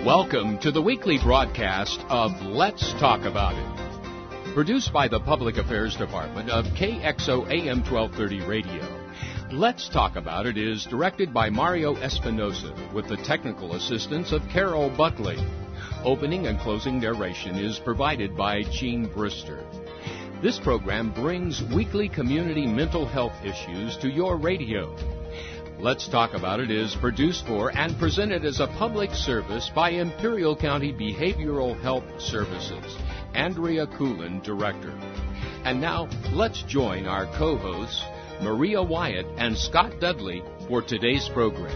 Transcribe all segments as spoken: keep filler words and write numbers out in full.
Welcome to the weekly broadcast of Let's Talk About It. Produced by the Public Affairs Department of K X O A M twelve thirty Radio. Let's Talk About It is directed by Mario Espinosa with the technical assistance of Carol Buckley. Opening and closing narration is provided by Gene Brister. This program brings weekly community mental health issues to your radio. Let's Talk About It is produced for and presented as a public service by Imperial County Behavioral Health Services. Andrea Coolin, Director. And now, let's join our co-hosts, Maria Wyatt and Scott Dudley, for today's program.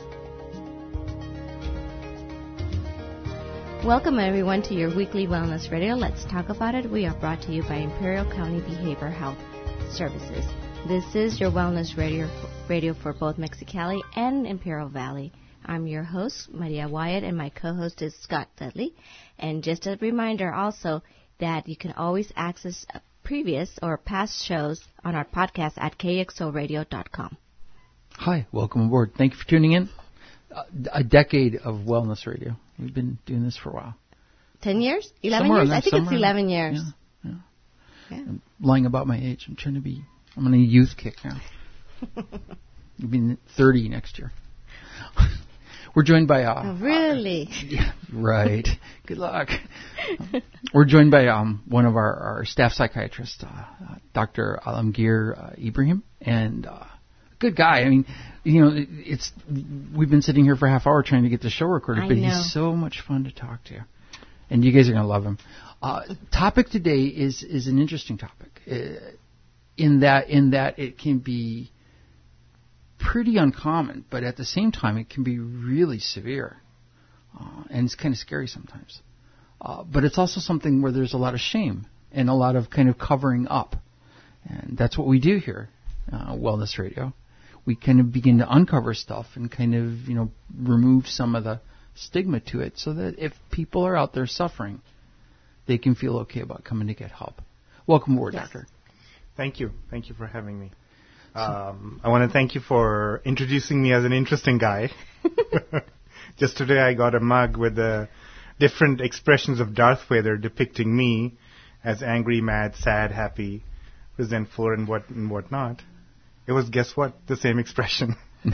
Welcome, everyone, to your weekly Wellness Radio. Let's Talk About It. We are brought to you by Imperial County Behavioral Health Services. This is your Wellness Radio, radio for both Mexicali and Imperial Valley. I'm your host, Maria Wyatt, and my co-host is Scott Dudley. And just a reminder also that you can always access previous or past shows on our podcast at k x o radio dot com. Hi, welcome aboard. Thank you for tuning in. Uh, a decade of Wellness Radio. We've been doing this for a while. Ten years? Eleven Somewhere years? there, I think it's eleven years. Yeah, yeah. yeah. I'm lying about my age. I'm trying to be, I'm on a youth kick now. You'll be thirty next year. We're joined by... Uh, oh, really? Uh, yeah, right. Good luck. We're joined by um, one of our, our staff psychiatrists, uh, uh, Doctor Alamgir uh, Ibrahim, and uh, good guy. I mean, you know, it, it's we've been sitting here for a half hour trying to get the show recorded, I but know. he's so much fun to talk to, and you guys are going to love him. Uh, topic today is is an interesting topic, uh, in that in that it can be pretty uncommon, but at the same time it can be really severe, uh, and it's kind of scary sometimes. Uh, but it's also something where there's a lot of shame and a lot of kind of covering up, and that's what we do here, uh, Wellness Radio. We kind of begin to uncover stuff and kind of, you know, remove some of the stigma to it, so that if people are out there suffering, they can feel okay about coming to get help. Welcome aboard, yes. Doctor. Thank you. Thank you for having me. Um, I want to thank you for introducing me as an interesting guy. Just today I got a mug with the different expressions of Darth Vader depicting me as angry, mad, sad, happy, resentful, and what and whatnot. It was, guess what, the same expression.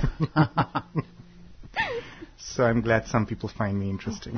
So I'm glad some people find me interesting.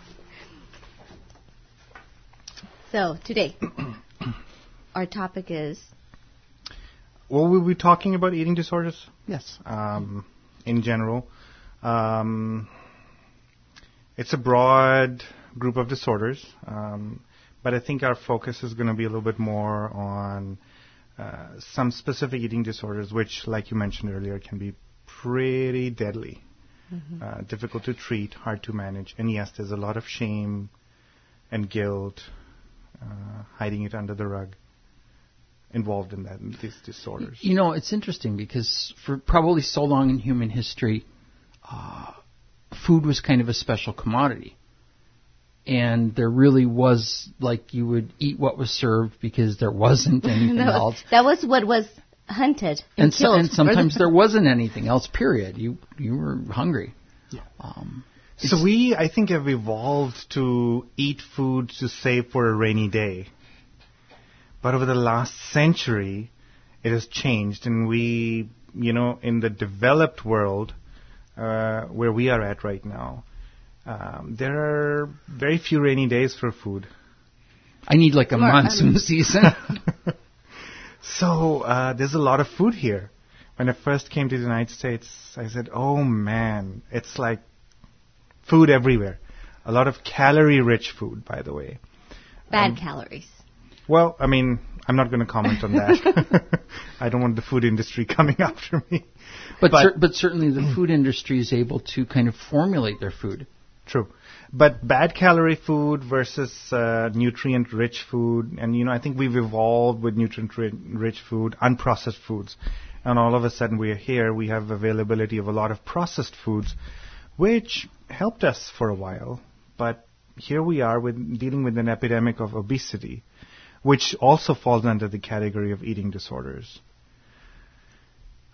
So, today, our topic is... Well, we'll be talking about eating disorders. Yes. Um, in general. Um, it's a broad group of disorders, um, but I think our focus is going to be a little bit more on uh, some specific eating disorders, which, like you mentioned earlier, can be pretty deadly, mm-hmm. uh, difficult to treat, hard to manage. And yes, there's a lot of shame and guilt, uh, hiding it under the rug, involved in that, in these disorders. You know, it's interesting because for probably so long in human history, uh, food was kind of a special commodity. And there really was, like, you would eat what was served because there wasn't anything that else. Was, that was what was hunted and, and killed. So, and sometimes there wasn't anything else, period. You you were hungry. Yeah. Um, so we, I think, have evolved to eat food to save for a rainy day. But over the last century, it has changed, and we, you know, in the developed world, uh, where we are at right now, um, there are very few rainy days for food. I need like a More, monsoon um, season. So uh, there's a lot of food here. When I first came to the United States, I said, oh man, it's like food everywhere. A lot of calorie-rich food, by the way. Bad um, calories. Well, I mean, I'm not going to comment on that. I don't want the food industry coming after me. But But, cer- but certainly the food industry is able to kind of formulate their food. true. But bad calorie food versus uh, nutrient-rich food, and, you know, I think we've evolved with nutrient-rich food, unprocessed foods. And all of a sudden we're here, we have availability of a lot of processed foods, which helped us for a while. But here we are with dealing with an epidemic of obesity, which also falls under the category of eating disorders.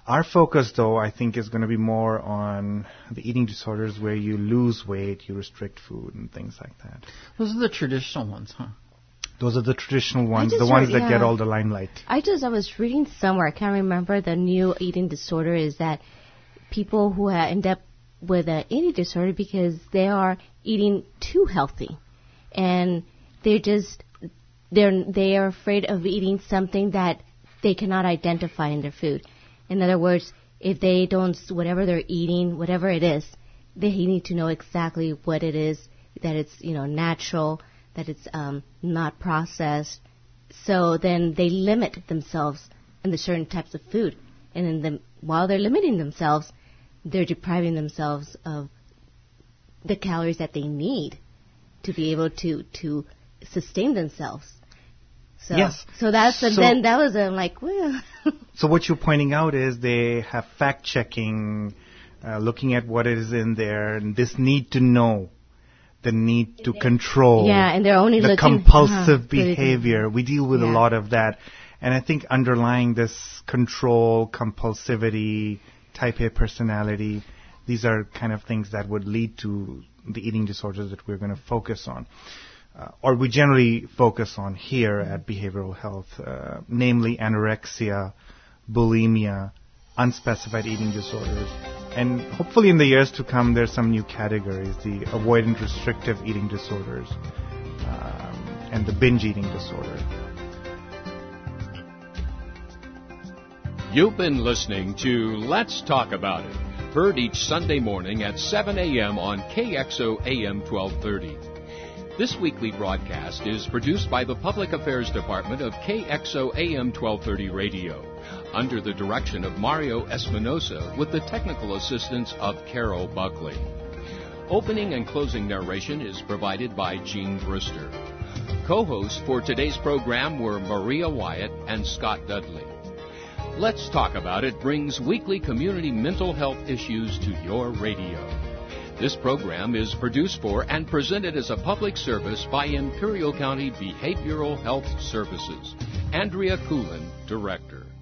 Our focus, though, I think is going to be more on the eating disorders where you lose weight, you restrict food, and things like that. Those are the traditional ones, huh? Those are the traditional ones, just the ones heard- that yeah. get all the limelight. I just, I was reading somewhere, I can't remember, the new eating disorder is that people who ha- end up with an eating disorder because they are eating too healthy. And they're just, they're, they are afraid of eating something that they cannot identify in their food. In other words, if they don't, whatever they're eating, whatever it is, they need to know exactly what it is, that it's, you know, natural, that it's um, not processed. So then they limit themselves in the certain types of food. And in the, while they're limiting themselves, they're depriving themselves of the calories that they need to be able to, to sustain themselves. So, Yes. So that's, and So- then that was, I'm like, well. So what you're pointing out is they have fact-checking, uh, looking at what is in there, and this need to know, the need to control, Yeah, and they're only the looking- compulsive uh-huh. behavior. We deal with a Yeah. lot of that. And I think underlying this control, compulsivity, type A personality, these are kind of things that would lead to the eating disorders that we're going to focus on. Uh, or we generally focus on here at behavioral health, uh, namely anorexia, bulimia, unspecified eating disorders. And hopefully in the years to come, there's some new categories, the avoidant restrictive eating disorders um, and the binge eating disorder. You've been listening to Let's Talk About It, heard each Sunday morning at seven a.m. on K X O A M twelve thirty. This weekly broadcast is produced by the Public Affairs Department of K X O A M twelve thirty Radio, under the direction of Mario Espinosa with the technical assistance of Carol Buckley. Opening and closing narration is provided by Gene Brister. Co-hosts for today's program were Maria Wyatt and Scott Dudley. Let's Talk About It brings weekly community mental health issues to your radio. This program is produced for and presented as a public service by Imperial County Behavioral Health Services. Andrea Coolin, Director.